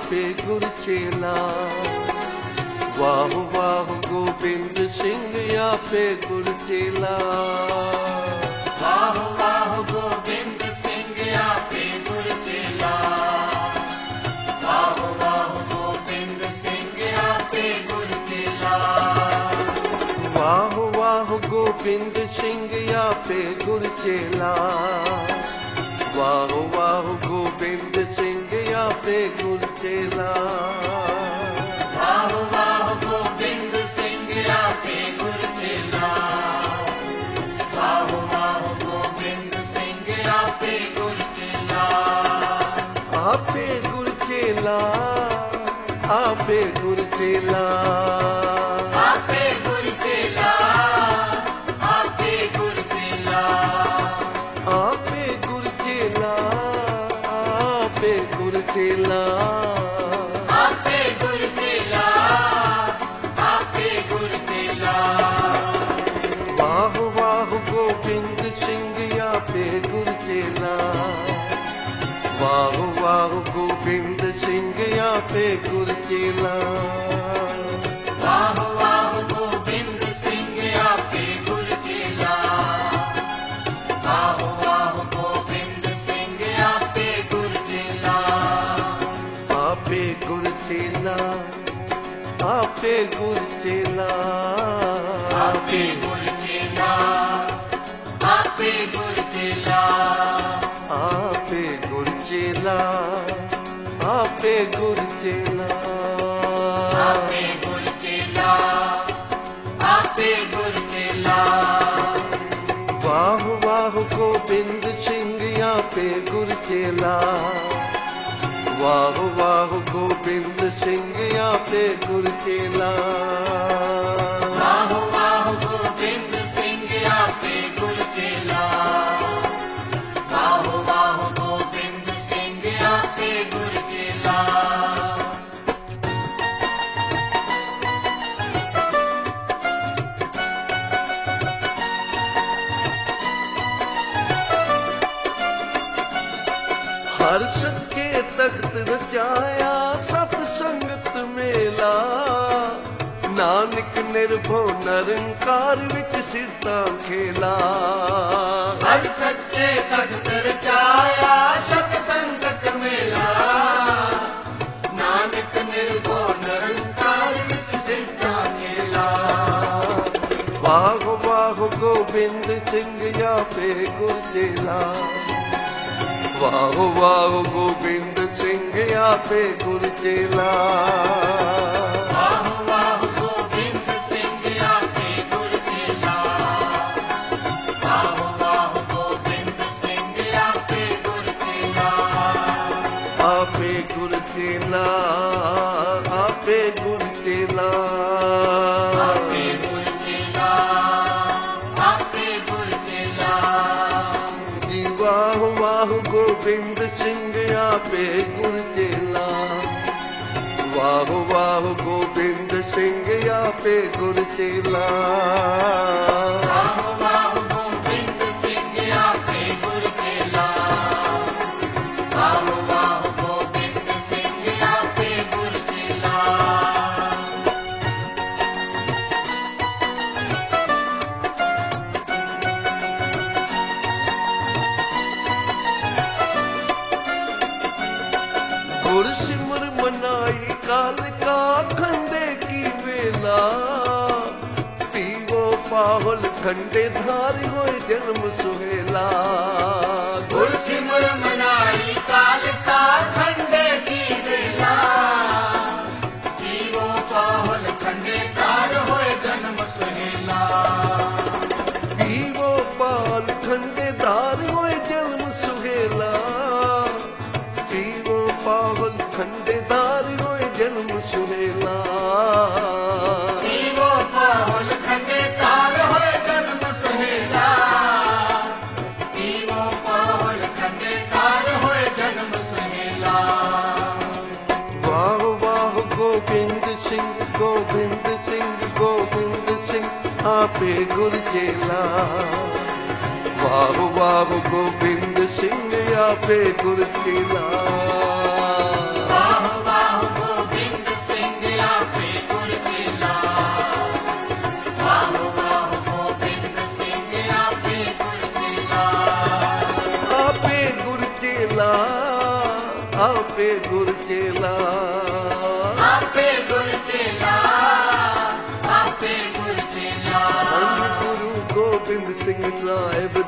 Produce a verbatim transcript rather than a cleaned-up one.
आपे गुरचेला। वाह वाह गोविंद सिंह आपे गुरचेला। वाह वाह गोविंद सिंह आपे गुरचेला। वाह वाह गोविंद सिंह आपे गुरचेला। वाह वाह गोविंद सिंह आपे गुरचेला। वाह वाह गोविंद सिंह आपे गुरचेला। वाह वाह गोविंद सिंह आपे गुरचेला। वाह वाह गोविंद सिंह आपे गुरचेला। आपे गुरचेला आपे गुरचेला। आपे गुरचेला आपे गुरचेला। आपे गुरचेला आपे गुरचेला। आपे गुरचेला आपे गुरचेला। वाह वाह गोविंद सिंह आपे गुरचेला। वाह वाह गोविंद सिंह आपे गुरचेला। वाह वाह गोविंद सिंह आपे गुरचेला। वाह वाह गोविंद सिंह आपे गुरचेला। आपे गुरचेला आपे गुरचेला। आपे गुरचेला आपे गुरचेला। आपे गुरचेला आपे गुरचेला। आपे गुरचेला आपे गुरचेला। वाह वाह गोविंद सिंह आपे गुरचेला। वाह वाह गोविंद सिंह आपे गुरचेला। वाह वाह गोविंद सिंह आपे गुरचेला। वाह वाह गोविंद सिंह आपे गुरचेला। हर सच्चे तख्त रचाया सतसंगत मेला। नानक निर्भो निरंकार विच सिद्धां खेला। हर सच्चे तख्त रचाया सतसंगत मेला। नानक निर्भो निरंकार विच सिद्धां खेला। वाह वाह गोविंद सिंह आपे गुरचेला। वाह वाह गोविंद सिंह आपे गुरचेला। वाह वाह गोविंद सिंह आपे गुरचेला। वाह वाह गोविंद सिंह आपे गुरचेला। आपे गुरचेला आपे गुरचेला। आपे गुरचेला आपे गुरचेला। जी वाह वाह गोविंद सिंह आपे गुरचेला। वाह वाह गोविंद सिंह आपे गुरचेला। वाह वाह गोविंद सिंह आपे गुरचेला। वाह वाह गोविंद सिंह आपे गुरचेला। गुर सिमर मनाई काल का खंडे की वेला। पीवो पाहुल खंडे धारी होए जन्म सुहेला। गुर सिमर मनाई काल का खंडे की वेला। पीवो पाहुल खंडे तार होए जन्म सहेला। पीवो पाल खंडे धारी होए जन्म सुहेला। पीवो पाहुल खंडे धारी होए जन्म सुहेला। पीवो पाहुल खंडे तार होए जन्म सहेला। पीवो पाहुल खंडे तार होए जन्म सहेला। वाह वाह गोविंद सिंह गोविंद सिंह गोविंद सिंह आपे गुरचेला। वाह वाह गोविंद सिंह आपे गुरचेला। वाह वाह